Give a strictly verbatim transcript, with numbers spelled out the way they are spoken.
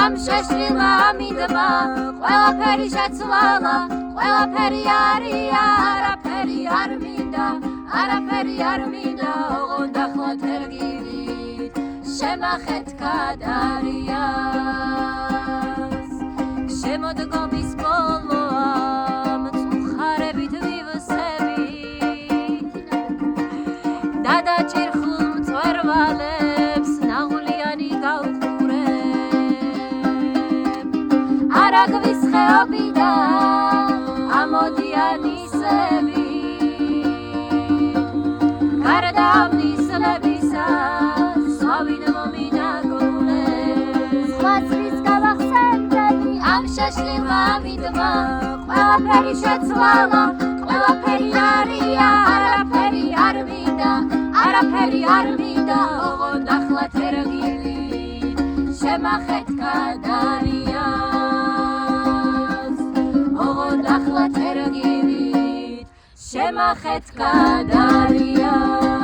ამ შეშლილმა ამინდმა ყველაფერი შეცვალა ყველაფერი არია არაფერი არ მინდა არაფერი არ მინდა ოღონდ ახლა თერგივით შემახეთ გადარიას შემოდგომის ბოლოა მწუხარებით ვივსებით დადაჭირხლ მწვერვალებს ნაღვლიანი გავყურებ არაგვის ხეობიდან ამოდიან ისები გარდა ამ ნისლებისა სვავინ მომინაგულებს სხვაცრის გავახსენდები ამ შეშლილმა ამინდმა ყველაფერი შეცვალა ყველაფერი არია არაფერი არ მინდა არაფერი არ მინდა ოღონდ ახლა თერგივით შემახეთ გადარიას ოღონდ ახლა თერგივით შემახეთ გადარიას